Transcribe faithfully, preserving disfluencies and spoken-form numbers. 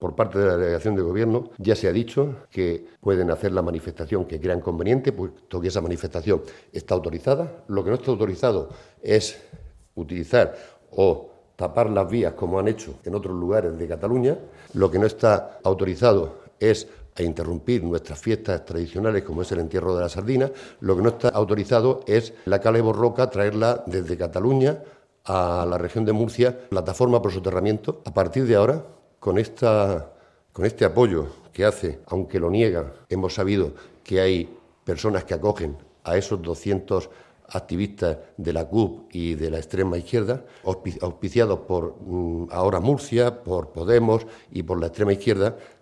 Por parte de la delegación de gobierno ya se ha dicho que pueden hacer la manifestación que crean conveniente, puesto que esa manifestación está autorizada. Lo que no está autorizado es utilizar o tapar las vías como han hecho en otros lugares de Cataluña. Lo que no está autorizado es a interrumpir nuestras fiestas tradicionales como es el entierro de la sardina. Lo que no está autorizado es la cala Borroca, traerla desde Cataluña a la región de Murcia, plataforma por soterramiento. A partir de ahora, con, esta, con este apoyo que hace, aunque lo niega, hemos sabido que hay personas que acogen a esos doscientos activistas de la C U P y de la extrema izquierda, auspiciados por ahora Murcia, por Podemos y por la extrema izquierda,